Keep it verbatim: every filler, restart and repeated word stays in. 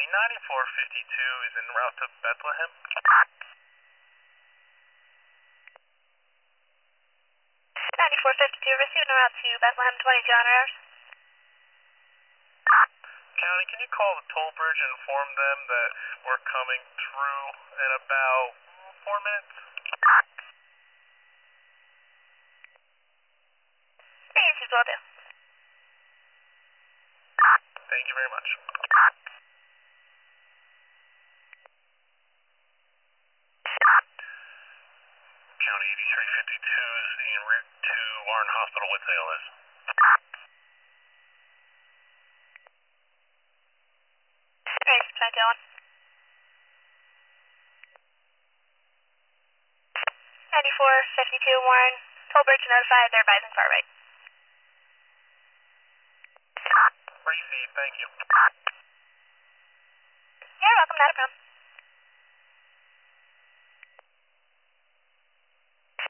County, ninety-four fifty-two is en route to Bethlehem. ninety-four fifty-two, receiving en route to Bethlehem, twenty-two hundred hours. County, can you call the toll bridge and inform them that we're coming through in about four minutes? Yes, you will do. Thank you very much. County eighty-three fifty-two is en route to Warren Hospital with A L S. Yes, twenty-two one. ninety-four fifty-two, Warren. Toll bridge notified, they're advising far right. Received, thank you. You're welcome, not a problem.